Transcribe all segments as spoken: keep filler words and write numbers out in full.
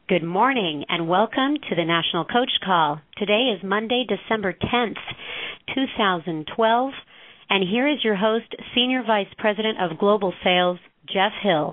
Good morning and welcome to the National Coach Call. Today is Monday, December tenth, two thousand twelve, and here is your host, Senior Vice President of Global Sales, Jeff Hill.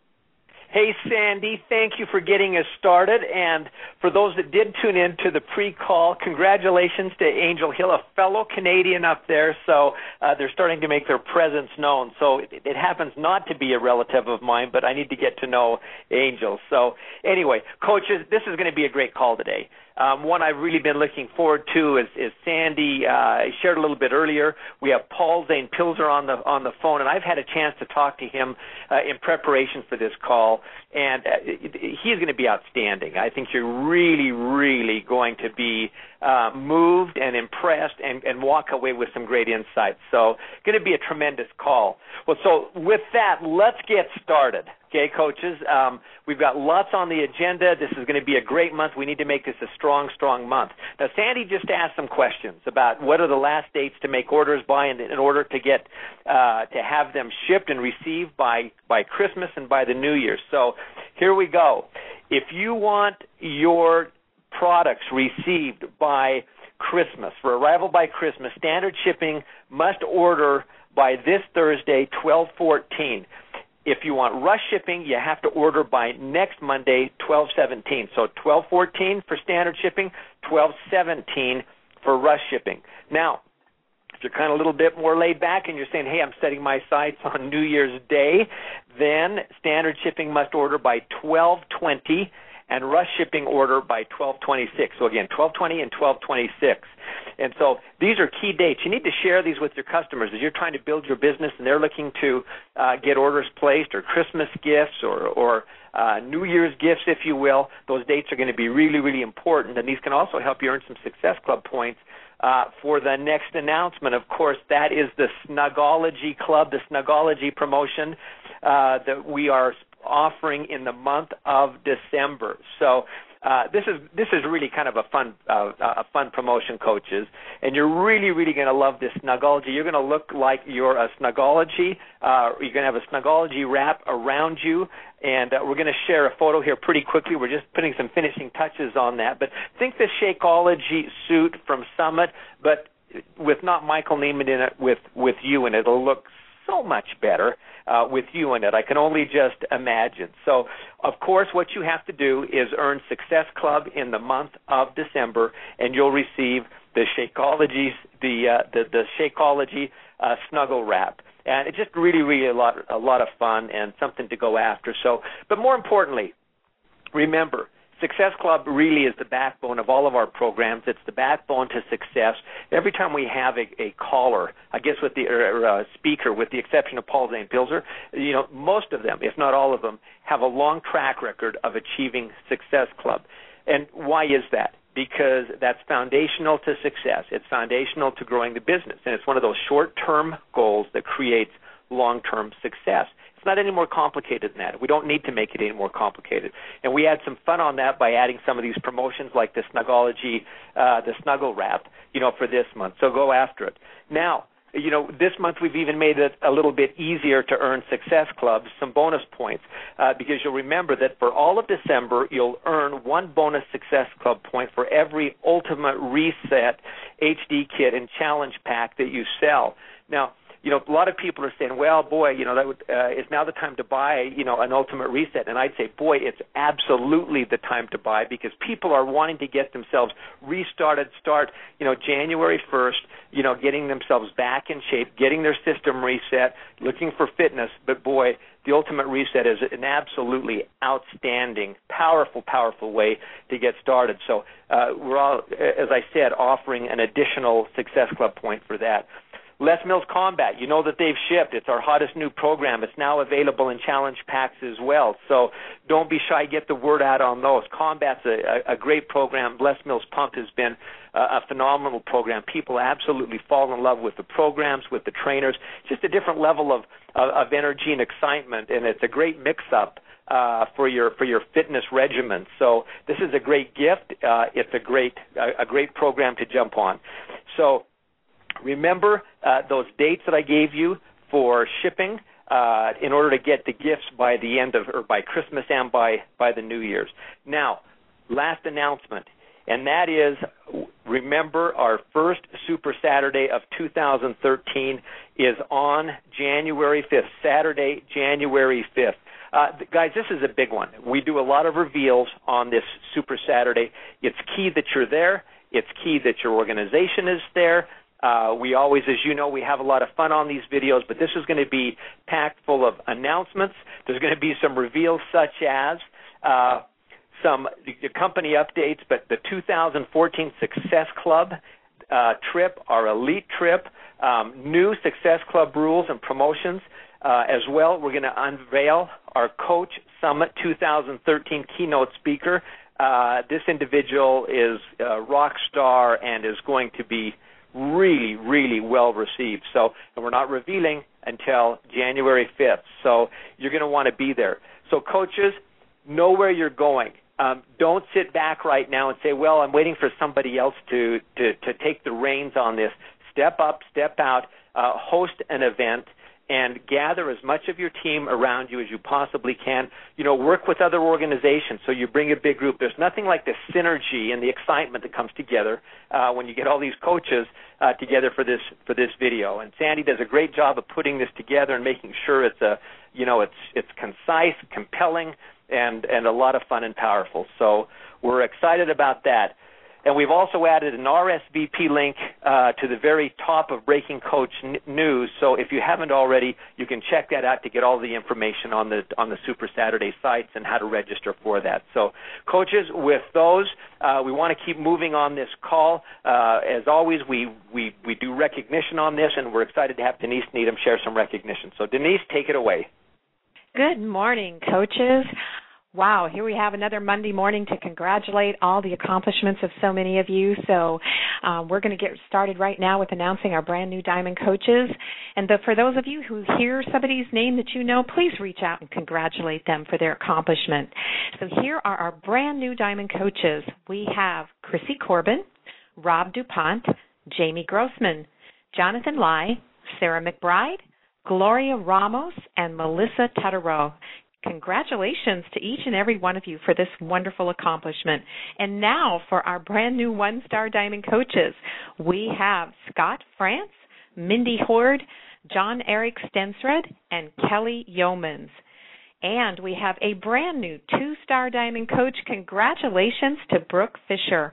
Hey, Sandy, thank you for getting us started. And for those that did tune in to the pre-call, congratulations to Angel Hill, a fellow Canadian up there. So uh, they're starting to make their presence known. So it, it happens not to be a relative of mine, but I need to get to know Angel. So anyway, coaches, this is going to be a great call today. Um, one I've really been looking forward to is, is Sandy uh, shared a little bit earlier. We have Paul Zane Pilzer on the on the phone, and I've had a chance to talk to him uh, in preparation for this call, and uh, he's going to be outstanding. I think you're really, really going to be uh, moved and impressed and, and walk away with some great insights. So going to be a tremendous call. Well, so with that, let's get started. Okay, coaches, um, we've got lots on the agenda. This is going to be a great month. We need to make this a strong, strong month. Now, Sandy just asked some questions about what are the last dates to make orders by in, in order to get uh, to have them shipped and received by, by Christmas and by the New Year. So here we go. If you want your products received by Christmas, for arrival by Christmas, standard shipping must order by this Thursday, twelve fourteen. If you want rush shipping, you have to order by next Monday, twelve seventeen. So twelve fourteen for standard shipping, twelve seventeen for rush shipping. Now, if you're kind of a little bit more laid back and you're saying, hey, I'm setting my sights on New Year's Day, then standard shipping must order by twelve twenty and rush shipping order by twelve twenty-six. So again, twelve twenty and twelve twenty-six. And so these are key dates. You need to share these with your customers as you're trying to build your business and they're looking to uh, get orders placed or Christmas gifts or, or uh, New Year's gifts, if you will. Those dates are going to be really, really important, and these can also help you earn some Success Club points uh, for the next announcement. Of course, that is the Snugology Club, the Snugology promotion uh, that we are offering in the month of December. So uh, this is this is really kind of a fun uh, a fun promotion, coaches, and you're really really going to love this Snugology. You're going to look like you're a Snugology. Uh, you're going to have a Snugology wrap around you, and uh, we're going to share a photo here pretty quickly. We're just putting some finishing touches on that. But think the Shakeology suit from Summit, but with not Michael Neiman in it, with with you in it. It'll look so much better uh, with you in it. I can only just imagine. So, of course, what you have to do is earn Success Club in the month of December, and you'll receive the Shakeology, the uh, the, the Shakeology uh, Snuggle Wrap. And it's just really, really a lot, a lot of fun and something to go after. So, but more importantly, remember, Success Club really is the backbone of all of our programs. It's the backbone to success. Every time we have a, a caller, I guess with the or, uh, speaker, with the exception of Paul Zane Pilzer, you know, most of them, if not all of them, have a long track record of achieving Success Club. And why is that? Because that's foundational to success. It's foundational to growing the business. And it's one of those short-term goals that creates long-term success. It's not any more complicated than that. We don't need to make it any more complicated. And we had some fun on that by adding some of these promotions like the Snugology, uh, the Snuggle Wrap, you know, for this month. So go after it. Now, you know, this month we've even made it a little bit easier to earn Success Clubs, some bonus points, uh, because you'll remember that for all of December, you'll earn one bonus Success Club point for every Ultimate Reset H D kit and challenge pack that you sell. Now, you know, a lot of people are saying, well, boy, you know, that would, uh, it's now the time to buy, you know, an Ultimate Reset. And I'd say, boy, it's absolutely the time to buy because people are wanting to get themselves restarted, start, you know, January first, you know, getting themselves back in shape, getting their system reset, looking for fitness. But, boy, the Ultimate Reset is an absolutely outstanding, powerful, powerful way to get started. So uh, we're all, as I said, offering an additional Success Club point for that. Les Mills Combat, you know that they've shipped. It's our hottest new program. It's now available in challenge packs as well. So don't be shy. Get the word out on those. Combat's a, a, a great program. Les Mills Pump has been a, a phenomenal program. People absolutely fall in love with the programs, with the trainers. Just a different level of, of, of energy and excitement, and it's a great mix-up uh, for your for your fitness regimen. So this is a great gift. Uh, it's a great a, a great program to jump on. So remember uh, those dates that I gave you for shipping. uh, in order to get the gifts by the end of, or by Christmas and by, by the New Year's. Now, last announcement, and that is, remember, our first Super Saturday of two thousand thirteen is on January fifth, Saturday, January fifth. Uh, guys, this is a big one. We do a lot of reveals on this Super Saturday. It's key that you're there. It's key that your organization is there. Uh, we always, as you know, we have a lot of fun on these videos, but this is going to be packed full of announcements. There's going to be some reveals such as uh, some company updates, but the two thousand fourteen Success Club uh, trip, our elite trip, um, new Success Club rules and promotions. Uh, as well, we're going to unveil our Coach Summit two thousand thirteen keynote speaker. Uh, this individual is a rock star and is going to be really, really well received. So, and we're not revealing until January fifth. So you're going to want to be there. So coaches, know where you're going. Um, don't sit back right now and say, well, I'm waiting for somebody else to, to, to take the reins on this. Step up, step out, uh, host an event, and gather as much of your team around you as you possibly can. You know, work with other organizations so you bring a big group. There's nothing like the synergy and the excitement that comes together uh, when you get all these coaches uh, together for this for this video. And Sandy does a great job of putting this together and making sure it's a, you know, it's it's concise, compelling, and and a lot of fun and powerful. So we're excited about that. And we've also added an R S V P link uh, to the very top of Breaking Coach n- News. So if you haven't already, you can check that out to get all the information on the on the Super Saturday sites and how to register for that. So, coaches, with those, uh, we want to keep moving on this call. Uh, as always, we, we, we do recognition on this, and we're excited to have Denise Needham share some recognition. So, Denise, take it away. Good morning, coaches. Wow, here we have another Monday morning to congratulate all the accomplishments of so many of you. So um, we're going to get started right now with announcing our brand new Diamond Coaches. And the, for those of you who hear somebody's name that you know, please reach out and congratulate them for their accomplishment. So here are our brand new Diamond Coaches. We have Chrissy Corbin, Rob DuPont, Jamie Grossman, Jonathan Lai, Sarah McBride, Gloria Ramos, and Melissa Tetereau. Congratulations to each and every one of you for this wonderful accomplishment. And now for our brand new one-star Diamond Coaches, we have Scott France, Mindy Horde, John Eric Stensred, and Kelly Yeomans. And we have a brand new two-star Diamond Coach. Congratulations to Brooke Fisher.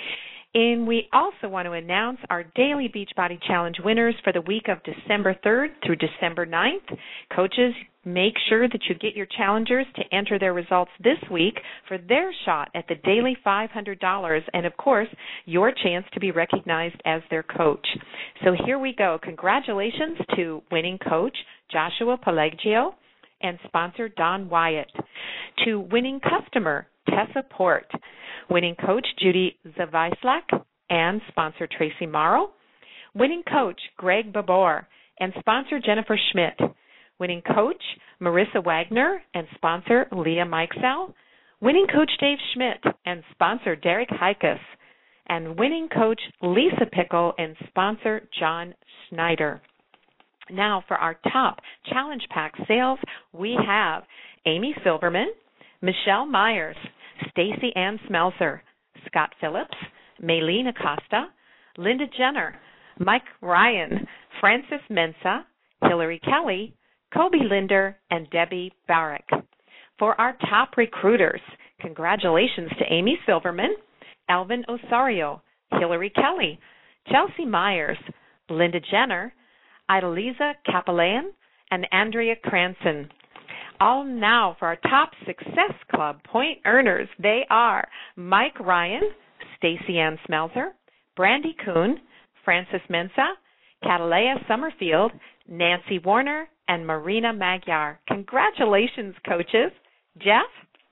And we also want to announce our Daily Beachbody Challenge winners for the week of December third through December ninth. Coaches, make sure that you get your challengers to enter their results this week for their shot at the daily five hundred dollars and, of course, your chance to be recognized as their coach. So here we go. Congratulations to winning coach Joshua Palaggio and sponsor Don Wyatt. To winning customer Tessa Port, winning coach Judy Zavaislak and sponsor Tracy Morrow, winning coach Greg Babor and sponsor Jennifer Schmidt, winning coach Marissa Wagner and sponsor Leah Mikesell, winning coach Dave Schmidt and sponsor Derek Heikus, and winning coach Lisa Pickle and sponsor John Schneider. Now for our top Challenge Pack sales, we have Amy Silverman, Michelle Myers, Stacy Ann Smelser, Scott Phillips, Maylene Acosta, Linda Jenner, Mike Ryan, Francis Mensa, Hillary Kelly, Kobe Linder, and Debbie Barrick. For our top recruiters, congratulations to Amy Silverman, Alvin Osario, Hillary Kelly, Chelsea Myers, Linda Jenner, Idaliza Capellan, and Andrea Cranston. All now for our top Success Club point earners. They are Mike Ryan, Stacy Ann Smelser, Brandy Kuhn, Francis Mensa, Catalea Summerfield, Nancy Warner, and Marina Magyar. Congratulations, coaches. Jeff?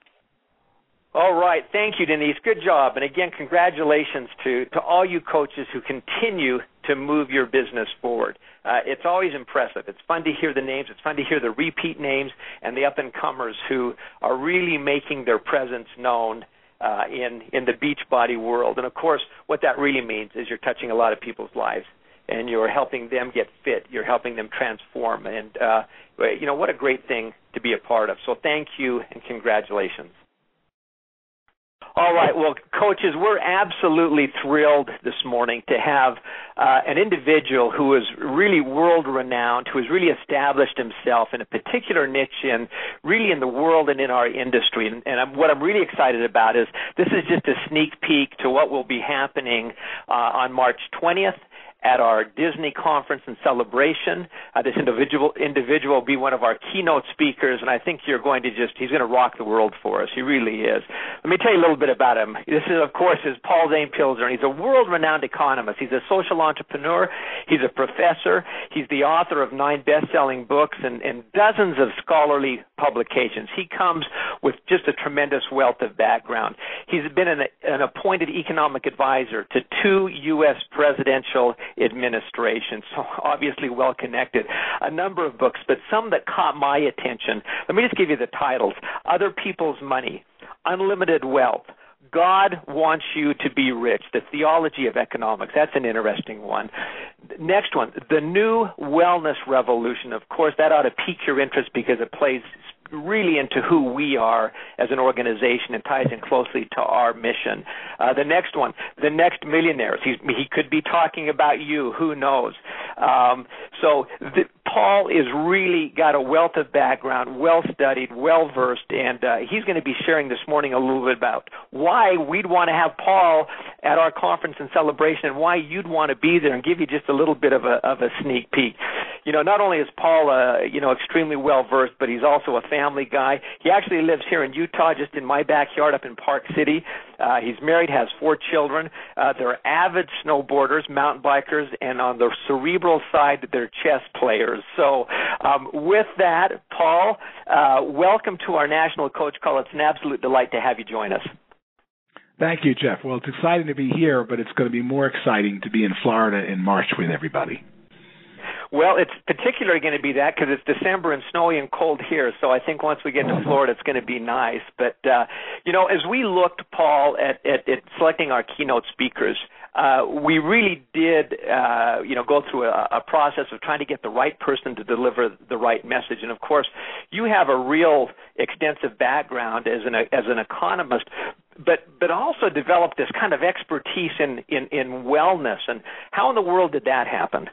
All right. Thank you, Denise. Good job. And again, congratulations to, to all you coaches who continue to move your business forward. Uh, it's always impressive. It's fun to hear the names. It's fun to hear the repeat names and the up-and-comers who are really making their presence known uh, in, in the Beachbody world. And, of course, what that really means is you're touching a lot of people's lives. and you're helping them get fit. You're helping them transform. And, uh, you know, what a great thing to be a part of. So thank you and congratulations. All right. Well, coaches, we're absolutely thrilled this morning to have uh, an individual who is really world-renowned, who has really established himself in a particular niche in really in the world and in our industry. And, and I'm, what I'm really excited about is this is just a sneak peek to what will be happening uh, on March twentieth. At our Disney conference and celebration. Uh, this individual individual will be one of our keynote speakers, and I think you're going to just, he's going to rock the world for us. He really is. Let me tell you a little bit about him. This is, of course, is Paul Zane Pilzer, and he's a world-renowned economist. He's a social entrepreneur. He's a professor. He's the author of nine best-selling books and, and dozens of scholarly publications. He comes with just a tremendous wealth of background. He's been an, an appointed economic advisor to two U S presidential administration, so obviously well connected. A number of books, but some that caught my attention. Let me just give you the titles. Other People's Money, Unlimited Wealth, God Wants You to Be Rich, The Theology of Economics. That's an interesting one. Next one, The New Wellness Revolution. Of course, that ought to pique your interest because it plays really into who we are as an organization and ties in closely to our mission. Uh, the next one, The Next Millionaires. He's, he could be talking about you. Who knows? Um, so the, Paul is really got a wealth of background, well-studied, well-versed, and uh, he's going to be sharing this morning a little bit about why we'd want to have Paul at our conference and celebration and why you'd want to be there and give you just a little bit of a, of a sneak peek. You know, not only is Paul, uh, you know, extremely well-versed, but he's also a family guy. He actually lives here in Utah, just in my backyard up in Park City. Uh, he's married, has four children. Uh, they're avid snowboarders, mountain bikers, and on the cerebral side, they're chess players. So um, with that, Paul, uh, welcome to our National Coach Call. It's an absolute delight to have you join us. Thank you, Jeff. Well, it's exciting to be here, but it's going to be more exciting to be in Florida in March with everybody. Well, it's particularly going to be that because it's December and snowy and cold here, so I think once we get to Florida, it's going to be nice. But, uh, you know, as we looked, Paul, at, at, at selecting our keynote speakers, uh, we really did, uh, you know, go through a, a process of trying to get the right person to deliver the right message. And, of course, you have a real extensive background as an, as an economist, but but also developed this kind of expertise in, in, in wellness. And how in the world did that happen?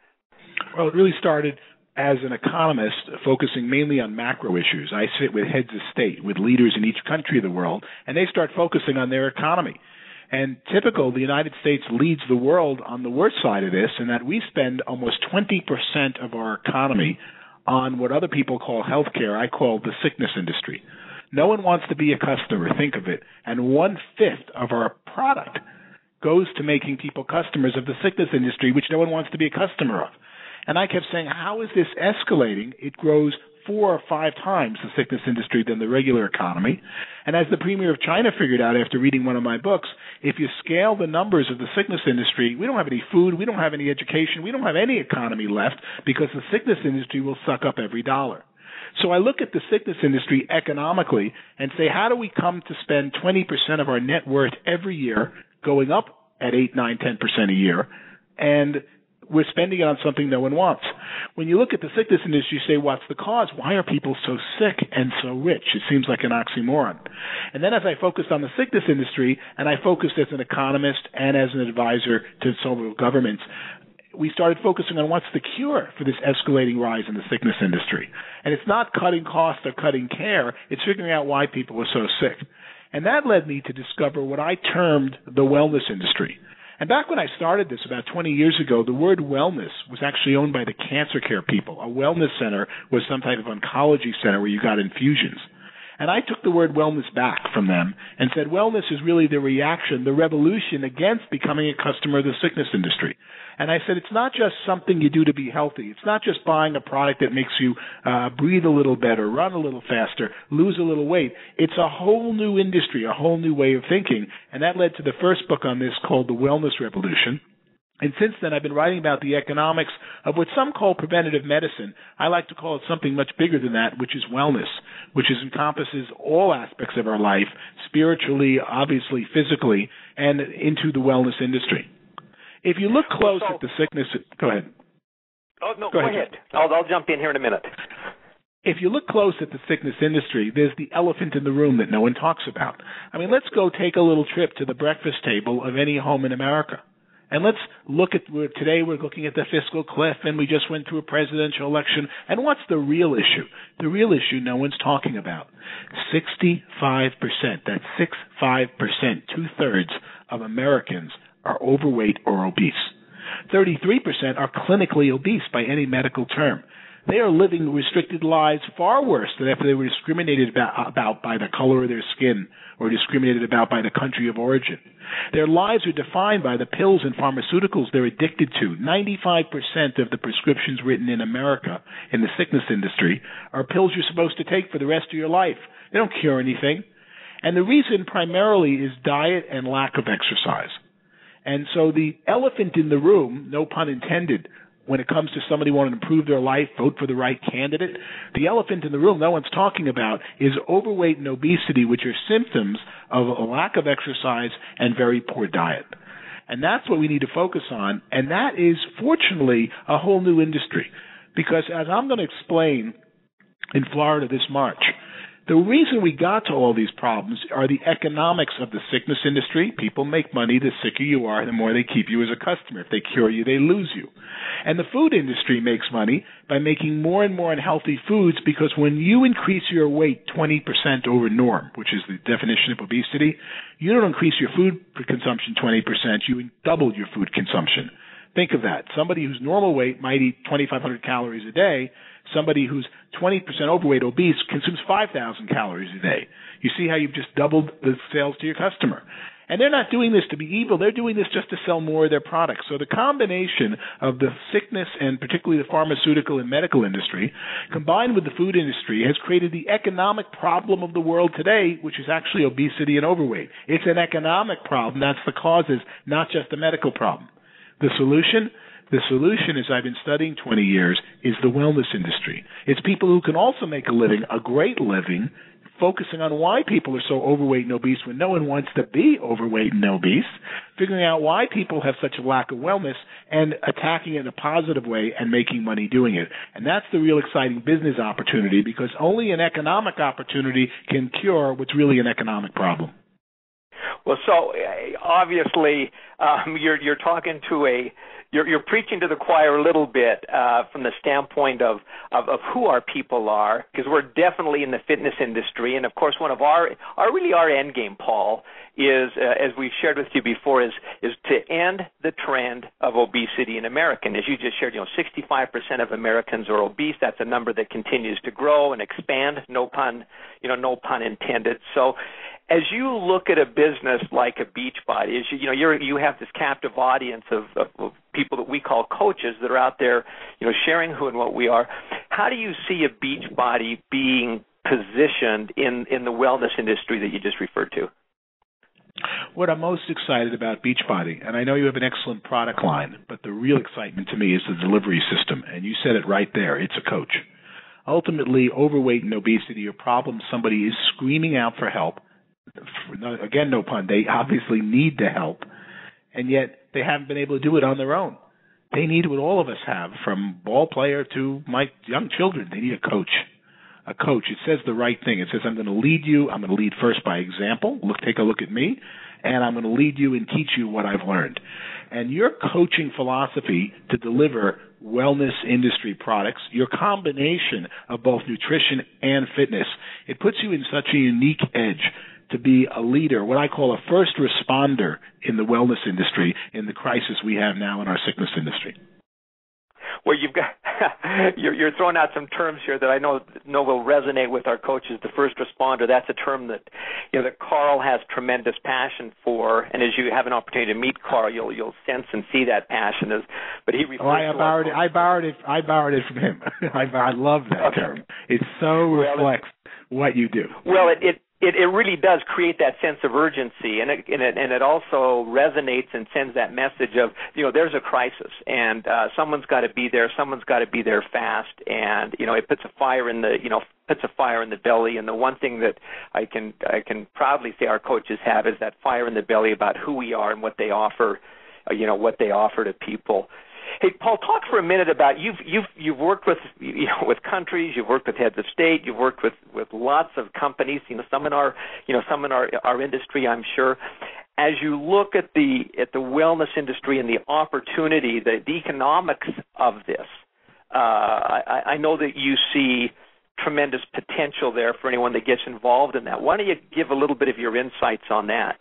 Well, it really started as an economist focusing mainly on macro issues. I sit with heads of state, with leaders in each country of the world, and they start focusing on their economy. And typical, the United States leads the world on the worst side of this, in that we spend almost twenty percent of our economy on what other people call healthcare. I call the sickness industry. No one wants to be a customer, think of it. And one-fifth of our product goes to making people customers of the sickness industry, which no one wants to be a customer of. And I kept saying, how is this escalating? It grows four or five times the sickness industry than the regular economy. And as the premier of China figured out after reading one of my books, if you scale the numbers of the sickness industry, we don't have any food, we don't have any education, we don't have any economy left because the sickness industry will suck up every dollar. So I look at the sickness industry economically and say, how do we come to spend twenty percent of our net worth every year, going up at eight, nine, ten percent a year, and we're spending it on something no one wants. When you look at the sickness industry, you say, what's the cause? Why are people so sick and so rich? It seems like an oxymoron. And then as I focused on the sickness industry, and I focused as an economist and as an advisor to several governments, we started focusing on what's the cure for this escalating rise in the sickness industry. And it's not cutting costs or cutting care. It's figuring out why people are so sick. And that led me to discover what I termed the wellness industry. And back when I started this about twenty years ago, the word wellness was actually owned by the cancer care people. A wellness center was some type of oncology center where you got infusions. And I took the word wellness back from them and said wellness is really the reaction, the revolution against becoming a customer of the sickness industry. And I said it's not just something you do to be healthy. It's not just buying a product that makes you uh, breathe a little better, run a little faster, lose a little weight. It's a whole new industry, a whole new way of thinking. And that led to the first book on this called The Wellness Revolution. And since then, I've been writing about the economics of what some call preventative medicine. I like to call it something much bigger than that, which is wellness, which is, encompasses all aspects of our life, spiritually, obviously, physically, and into the wellness industry. If you look close well, so, at the sickness, go ahead. Oh no, go, go ahead. ahead. I'll, I'll jump in here in a minute. If you look close at the sickness industry, there's the elephant in the room that no one talks about. I mean, let's go take a little trip to the breakfast table of any home in America. And let's look at, today we're looking at the fiscal cliff, and we just went through a presidential election. And what's the real issue? The real issue no one's talking about. sixty-five percent, that's sixty-five percent, two-thirds of Americans are overweight or obese. thirty-three percent are clinically obese by any medical term. They are living restricted lives far worse than if they were discriminated about, about by the color of their skin or discriminated about by the country of origin. Their lives are defined by the pills and pharmaceuticals they're addicted to. ninety-five percent of the prescriptions written in America in the sickness industry are pills you're supposed to take for the rest of your life. They don't cure anything. And the reason primarily is diet and lack of exercise. And so the elephant in the room, no pun intended, when it comes to somebody wanting to improve their life, vote for the right candidate, the elephant in the room no one's talking about is overweight and obesity, which are symptoms of a lack of exercise and very poor diet. And that's what we need to focus on, and that is, fortunately, a whole new industry. Because as I'm going to explain in Florida this March, the reason we got to all these problems are the economics of the sickness industry. People make money. The sicker you are, the more they keep you as a customer. If they cure you, they lose you. And the food industry makes money by making more and more unhealthy foods, because when you increase your weight twenty percent over norm, which is the definition of obesity, you don't increase your food consumption twenty percent. You double your food consumption. Think of that. Somebody who's normal weight might eat twenty-five hundred calories a day. Somebody who's twenty percent overweight, obese, consumes five thousand calories a day. You see how you've just doubled the sales to your customer. And they're not doing this to be evil. They're doing this just to sell more of their products. So the combination of the sickness and particularly the pharmaceutical and medical industry combined with the food industry has created the economic problem of the world today, which is actually obesity and overweight. It's an economic problem. That's the causes, not just a medical problem. The solution? The solution, as I've been studying twenty years, is the wellness industry. It's people who can also make a living, a great living, focusing on why people are so overweight and obese when no one wants to be overweight and obese, figuring out why people have such a lack of wellness and attacking it in a positive way and making money doing it. And that's the real exciting business opportunity, because only an economic opportunity can cure what's really an economic problem. Well, so obviously um, you're you're talking to a you're you're preaching to the choir a little bit uh, from the standpoint of, of of who our people are, because we're definitely in the fitness industry, and of course one of our our really our end game, Paul, is uh, as we've shared with you before, is is to end the trend of obesity in America. And as you just shared, you know, sixty-five percent of Americans are obese. That's a number that continues to grow and expand. No pun, you know, no pun intended. So, as you look at a business like a Beachbody, as you, you know, you're, you have this captive audience of, of, of people that we call coaches that are out there, you know, sharing who and what we are. How do you see a Beachbody being positioned in, in the wellness industry that you just referred to? What I'm most excited about Beachbody, and I know you have an excellent product line, but the real excitement to me is the delivery system, and you said it right there. It's a coach. Ultimately, overweight and obesity are problems somebody is screaming out for help. Again, no pun, they obviously need the help, and yet they haven't been able to do it on their own. They need what all of us have, from ball player to my young children. They need a coach. A coach. It says the right thing. It says, I'm going to lead you. I'm going to lead first by example. Look, take a look at me, and I'm going to lead you and teach you what I've learned. And your coaching philosophy to deliver wellness industry products, your combination of both nutrition and fitness, it puts you in such a unique edge to be a leader, what I call a first responder in the wellness industry, in the crisis we have now in our sickness industry. Well, you've got you're, you're throwing out some terms here that I know know will resonate with our coaches. The first responder, that's a term that you know that Carl has tremendous passion for, and as you have an opportunity to meet Carl, you'll you'll sense and see that passion. As, but he refers oh, I to borrowed it. I borrowed it. I borrowed it from him. I, I love that okay. term. It so reflects well, it, what you do. Well, it. it It, it really does create that sense of urgency, and it, and it and it also resonates and sends that message of, you know, there's a crisis, and uh, someone's got to be there, someone's got to be there fast, and you know, it puts a fire in the, you know, puts a fire in the belly. And the one thing that I can I can proudly say our coaches have is that fire in the belly about who we are and what they offer, uh, you know, what they offer to people. Hey, Paul, talk for a minute about you've you've you've worked with you know with countries, you've worked with heads of state, you've worked with, with lots of companies, you know, some in our you know some in our our industry, I'm sure. As you look at the at the wellness industry and the opportunity, the, the economics of this, uh, I, I know that you see tremendous potential there for anyone that gets involved in that. Why don't you give a little bit of your insights on that?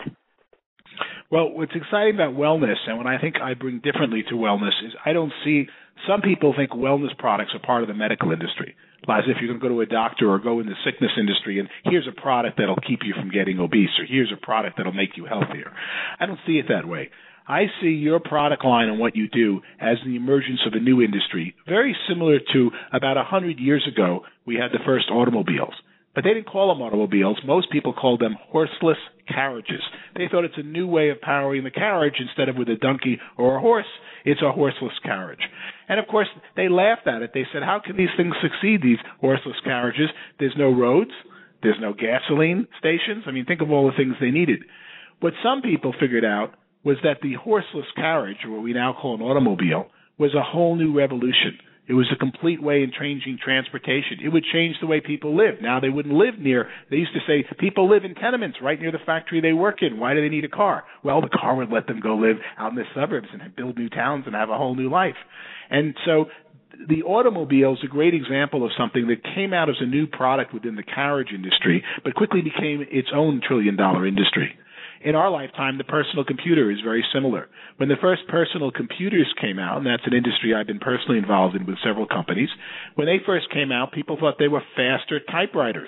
Well, what's exciting about wellness, and what I think I bring differently to wellness, is I don't see – some people think wellness products are part of the medical industry, as if you're going to go to a doctor or go in the sickness industry and here's a product that'll keep you from getting obese or here's a product that'll make you healthier. I don't see it that way. I see your product line and what you do as the emergence of a new industry, very similar to about one hundred years ago we had the first automobiles. But they didn't call them automobiles. Most people called them horseless carriages. They thought it's a new way of powering the carriage. Instead of with a donkey or a horse, it's a horseless carriage. And, of course, they laughed at it. They said, how can these things succeed, these horseless carriages? There's no roads. There's no gasoline stations. I mean, think of all the things they needed. What some people figured out was that the horseless carriage, or what we now call an automobile, was a whole new revolution. It was a complete way in changing transportation. It would change the way people live. Now they wouldn't live near, they used to say, people live in tenements right near the factory they work in. Why do they need a car? Well, the car would let them go live out in the suburbs and build new towns and have a whole new life. And so the automobile is a great example of something that came out as a new product within the carriage industry, but quickly became its own trillion-dollar industry. In our lifetime, the personal computer is very similar. When the first personal computers came out, and that's an industry I've been personally involved in with several companies, when they first came out, people thought they were faster typewriters,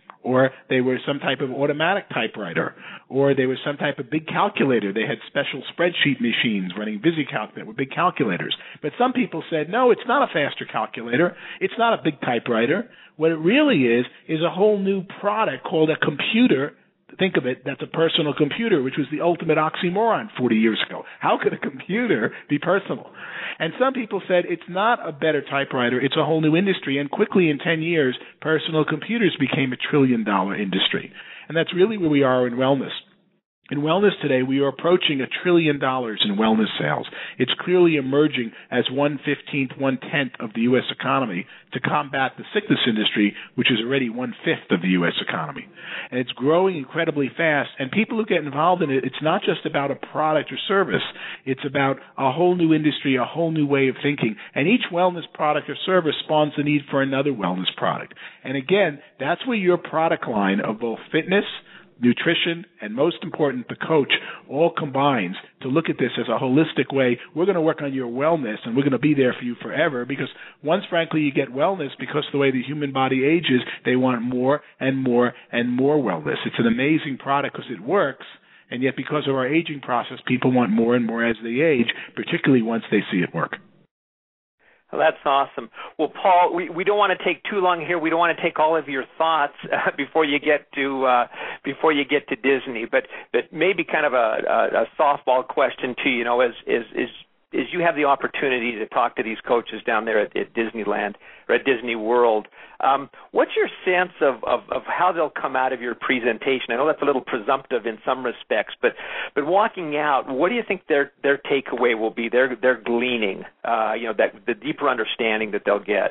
or they were some type of automatic typewriter, or they were some type of big calculator. They had special spreadsheet machines running VisiCalc that were big calculators. But some people said, no, it's not a faster calculator. It's not a big typewriter. What it really is is a whole new product called a computer. Think of it, that's a personal computer, which was the ultimate oxymoron forty years ago. How could a computer be personal? And some people said it's not a better typewriter, it's a whole new industry. And quickly in ten years, personal computers became a trillion-dollar industry. And that's really where we are in wellness. In wellness today, we are approaching a trillion dollars in wellness sales. It's clearly emerging as one-fifteenth, one-tenth of the U S economy to combat the sickness industry, which is already one-fifth of the U S economy. And it's growing incredibly fast. And people who get involved in it, it's not just about a product or service. It's about a whole new industry, a whole new way of thinking. And each wellness product or service spawns the need for another wellness product. And again, that's where your product line of both fitness, nutrition, and most important, the coach, all combines to look at this as a holistic way. We're going to work on your wellness, and we're going to be there for you forever, because once, frankly, you get wellness, because the way the human body ages, they want more and more and more wellness. It's an amazing product because it works, and yet because of our aging process, people want more and more as they age, particularly once they see it work. Well, that's awesome. Well, Paul, we, we don't want to take too long here. We don't want to take all of your thoughts uh, before you get to uh, before you get to Disney. But but maybe kind of a, a, a softball question to you know, is is is is you have the opportunity to talk to these coaches down there at, at Disneyland or at Disney World. Um, what's your sense of, of, of how they'll come out of your presentation? I know that's a little presumptive in some respects, but but walking out, what do you think their their takeaway will be? Their their gleaning, uh, you know, that the deeper understanding that they'll get.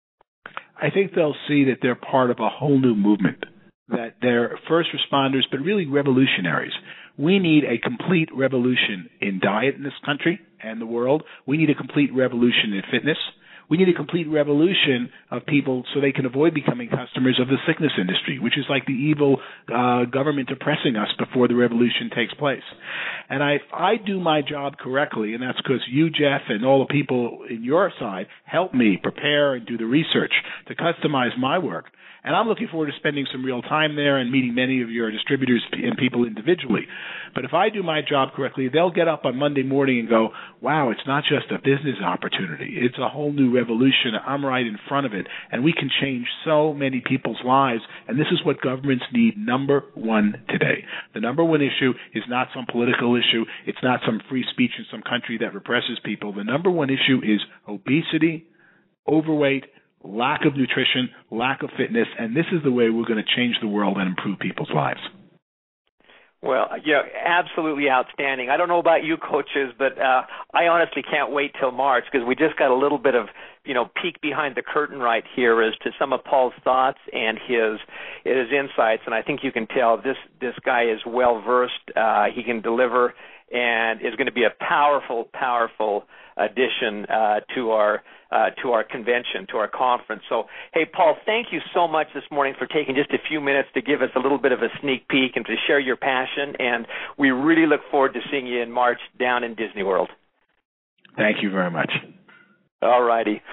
I think they'll see that they're part of a whole new movement, that they're first responders, but really revolutionaries. We need a complete revolution in diet in this country and the world. We need a complete revolution in fitness. We need a complete revolution of people so they can avoid becoming customers of the sickness industry, which is like the evil uh, government oppressing us before the revolution takes place. And I, if I do my job correctly, and that's because you, Jeff, and all the people in your side help me prepare and do the research to customize my work. And I'm looking forward to spending some real time there and meeting many of your distributors and people individually. But if I do my job correctly, they'll get up on Monday morning and go, wow, it's not just a business opportunity. It's a whole new revolution. I'm right in front of it. And we can change so many people's lives. And this is what governments need, number one, today. The number one issue is not some political issue. It's not some free speech in some country that represses people. The number one issue is obesity, overweight, lack of nutrition, lack of fitness, and this is the way we're going to change the world and improve people's lives. Well, yeah, absolutely outstanding. I don't know about you coaches, but uh, I honestly can't wait till March because we just got a little bit of, you know, peek behind the curtain right here as to some of Paul's thoughts and his his insights. And I think you can tell this this guy is well versed. Uh, he can deliver and is going to be a powerful, powerful addition uh, to our uh, to our convention, to our conference. So, hey, Paul, thank you so much this morning for taking just a few minutes to give us a little bit of a sneak peek and to share your passion. And we really look forward to seeing you in March down in Disney World. Thank you very much. All righty.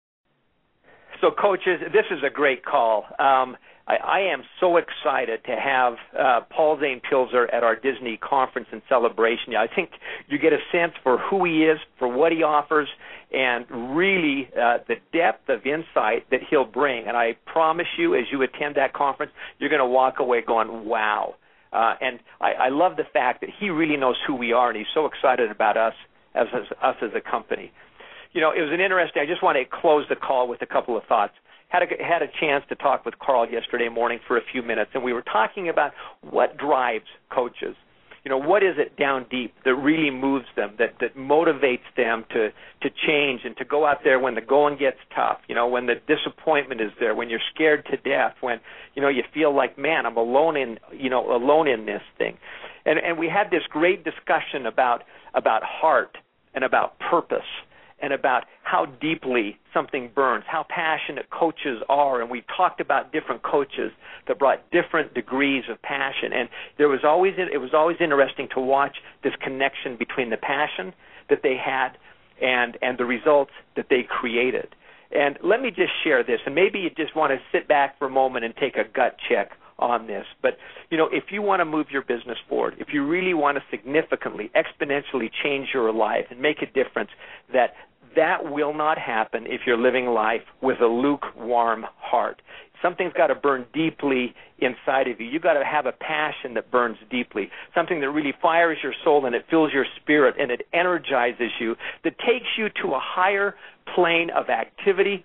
So, coaches, this is a great call. Um, I, I am so excited to have uh, Paul Zane Pilzer at our Disney conference and celebration. I think you get a sense for who he is, for what he offers, and really uh, the depth of insight that he'll bring. And I promise you, as you attend that conference, you're going to walk away going, wow. Uh, and I, I love the fact that he really knows who we are, and he's so excited about us as, as us as a company. You know, it was an interesting, I just want to close the call with a couple of thoughts. Had a, had a chance to talk with Carl yesterday morning for a few minutes, and we were talking about what drives coaches. You know, what is it down deep that really moves them, that, that motivates them to, to change and to go out there when the going gets tough, you know, when the disappointment is there, when you're scared to death, when, you know, you feel like, man, I'm alone in, you know, alone in this thing. And, and we had this great discussion about, about heart and about purpose and about how deeply something burns, how passionate coaches are, and we talked about different coaches that brought different degrees of passion. And there was always it was always interesting to watch this connection between the passion that they had and and the results that they created. And let me just share this, and maybe you just want to sit back for a moment and take a gut check on this. But, you know, if you want to move your business forward, if you really want to significantly, exponentially change your life and make a difference, that that will not happen if you're living life with a lukewarm heart. Something's got to burn deeply inside of you. You've got to have a passion that burns deeply, something that really fires your soul and it fills your spirit and it energizes you, that takes you to a higher plane of activity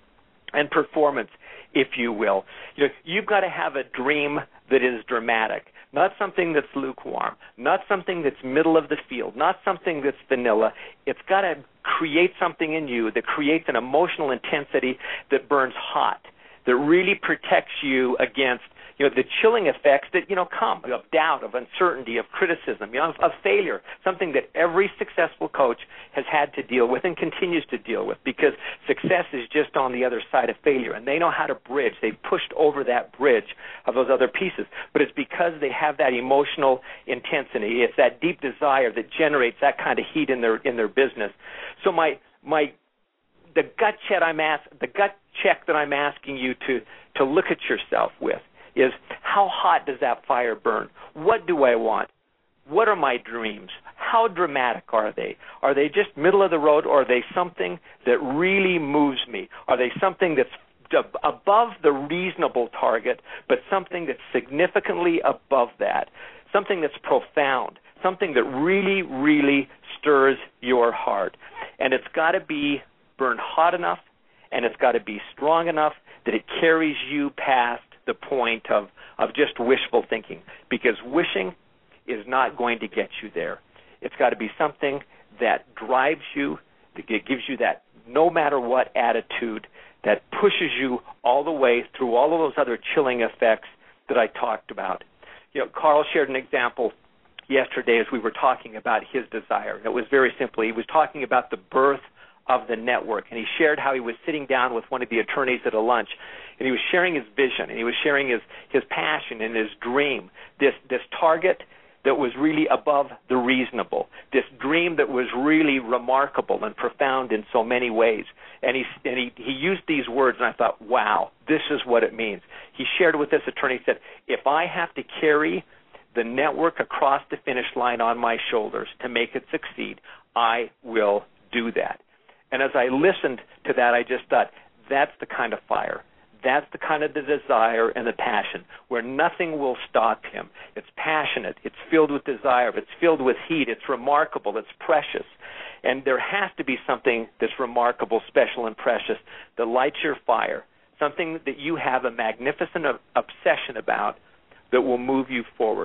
and performance, if you will. You know, you've got to have a dream that is dramatic, not something that's lukewarm, not something that's middle of the field, not something that's vanilla. It's got to create something in you that creates an emotional intensity that burns hot, that really protects you against, you know, the chilling effects that, you know, come of doubt, of uncertainty, of criticism, you know, of, of failure, something that every successful coach has had to deal with and continues to deal with, because success is just on the other side of failure, and they know how to bridge. They've pushed over that bridge of those other pieces, but it's because they have that emotional intensity. It's that deep desire that generates that kind of heat in their in their business. So my my the gut check I'm ask, the gut check that I'm asking you to to look at yourself with is, how hot does that fire burn? What do I want? What are my dreams? How dramatic are they? Are they just middle of the road, or are they something that really moves me? Are they something that's above the reasonable target, but something that's significantly above that, something that's profound, something that really, really stirs your heart? And it's got to be burned hot enough, and it's got to be strong enough that it carries you past the point of, of just wishful thinking, because wishing is not going to get you there. It's got to be something that drives you, that gives you that no matter what attitude, that pushes you all the way through all of those other chilling effects that I talked about. You know, Carl shared an example yesterday as we were talking about his desire. It was very simply, he was talking about the birth of the network, and he shared how he was sitting down with one of the attorneys at a lunch, and he was sharing his vision, and he was sharing his, his passion and his dream, this this target that was really above the reasonable, this dream that was really remarkable and profound in so many ways. And he and he, he used these words, and I thought, wow, this is what it means. He shared with this attorney, he said, if I have to carry the network across the finish line on my shoulders to make it succeed, I will do that. And as I listened to that, I just thought, that's the kind of fire. That's the kind of the desire and the passion where nothing will stop him. It's passionate. It's filled with desire. It's filled with heat. It's remarkable. It's precious. And there has to be something that's remarkable, special, and precious that lights your fire, something that you have a magnificent obsession about that will move you forward.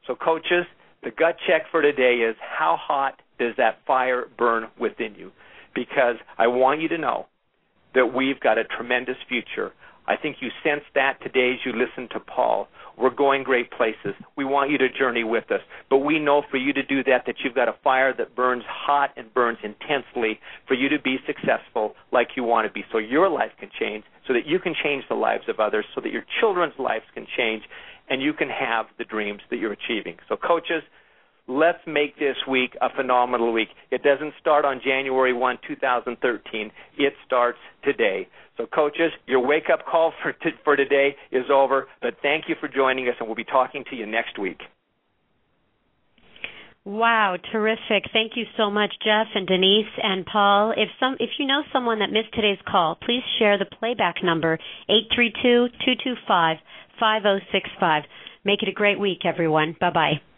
So, coaches, the gut check for today is, how hot does that fire burn within you? Because I want you to know that we've got a tremendous future. I think you sensed that today as you listened to Paul. We're going great places. We want you to journey with us. But we know for you to do that, that you've got a fire that burns hot and burns intensely for you to be successful like you want to be, so your life can change, so that you can change the lives of others, so that your children's lives can change, and you can have the dreams that you're achieving. So, coaches, let's make this week a phenomenal week. It doesn't start on January first, two thousand thirteen. It starts today. So, coaches, your wake-up call for t- for today is over, but thank you for joining us, and we'll be talking to you next week. Wow, terrific. Thank you so much, Jeff and Denise and Paul. If some, if you know someone that missed today's call, please share the playback number, eight three two, two two five, five oh six five. Make it a great week, everyone. Bye-bye.